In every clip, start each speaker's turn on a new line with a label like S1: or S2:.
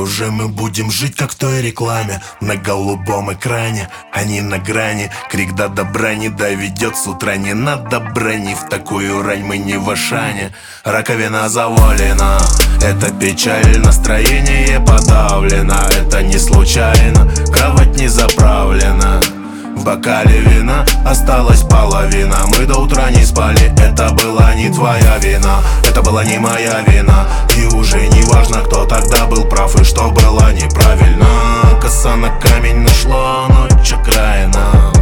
S1: уже мы будем жить, как в той рекламе. На голубом экране, они на грани. Крик до добра не доведет с утра. Не надо брани, в такую рань мы не в Ашане. Раковина завалена, это печаль. Настроение подавлено, это не случайно. Кровать не заправлена, в бокале вина осталась половина. Мы до утра не спали, это была не твоя вина. Это была не моя вина. И уже не важно, кто тогда был прав и что было неправильно. Коса на камень нашла, ночь окраина.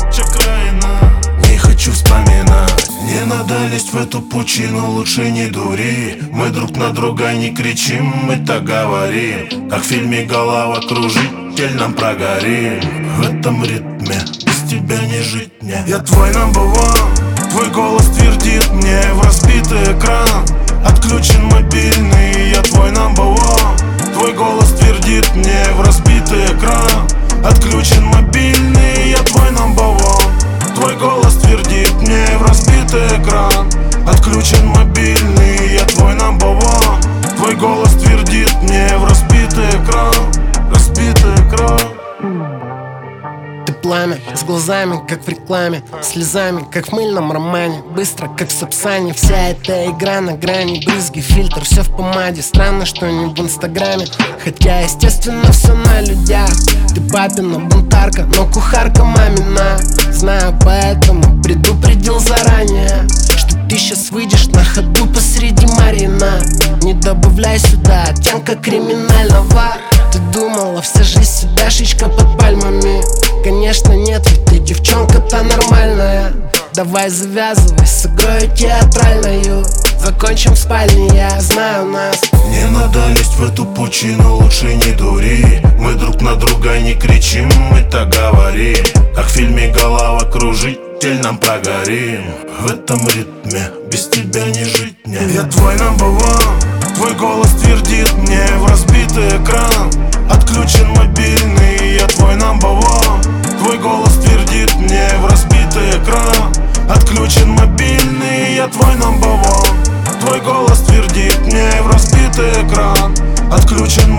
S1: Не хочу вспоминать. Не надо лезть в эту пучину, лучше не дури. Мы друг на друга не кричим, мы так говорим. Как в фильме головокружитель нам прогорим. В этом ритме без тебя не жить мне. Я твой number one, твой голос твердит мне в разбитый экран. Отключен мобильный, я твой number one. Твой голос твердит мне в разбитый экран. Отключен мобильный, я твой number one. Твой голос твердит мне в разбитый экран. Отключен мобильный, я твой number one. Твой голос твердит мне в разбитый экран. Разбитый экран.
S2: Ты пламя, с глазами, как в рекламе, слезами, как в мыльном романе, быстро, как в Сапсане. Вся эта игра на грани, брызги, фильтр, все в помаде. Странно, что не в инстаграме, хотя, естественно, все на людях. Ты папина бунтарка, но кухарка мамина. Знаю, поэтому предупредил заранее, что ты сейчас выйдешь на ходу посреди Марина. Не добавляй сюда оттенка криминального. Ты думала, вся жизнь седашечка под пальмами? Конечно нет, ведь ты девчонка-то нормальная. Давай завязывай с игрой театральною. Закончим в спальне, я знаю нас.
S1: Не надо лезть в эту пучину, лучше не дури. Мы друг на друга не кричим, мы так говорим. Как в фильме головокружитель нам прогорим. В этом ритме без тебя не жить мне. Я твой number one, твой голос твердит мне в разбитый экран. Отключен мобильный, я твой number one. Твой голос твердит мне в разбитый экран. Отключен мобильный, я твой number one. Твой голос твердит мне в разбитый экран. Отключен